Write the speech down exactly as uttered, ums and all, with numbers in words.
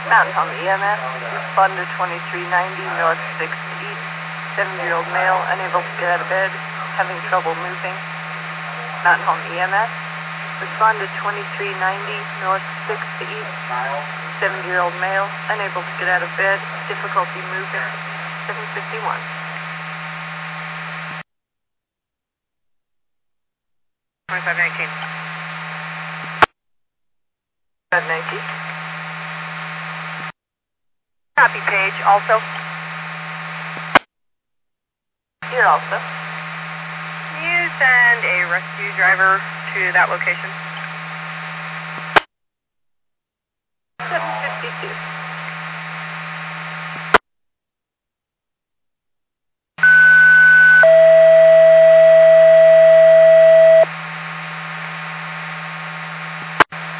Mountain Home E M S, respond to twenty-three ninety North sixth East, seventy-year-old male, unable to get out of bed, having trouble moving. Mountain Home E M S, respond to twenty-three ninety North sixth East, seventy-year-old male, unable to get out of bed, difficulty moving, seven fifty-one. twenty-five nineteen. twenty-five nineteen. Copy, Page, also. Here also. Can you send a rescue driver to that location?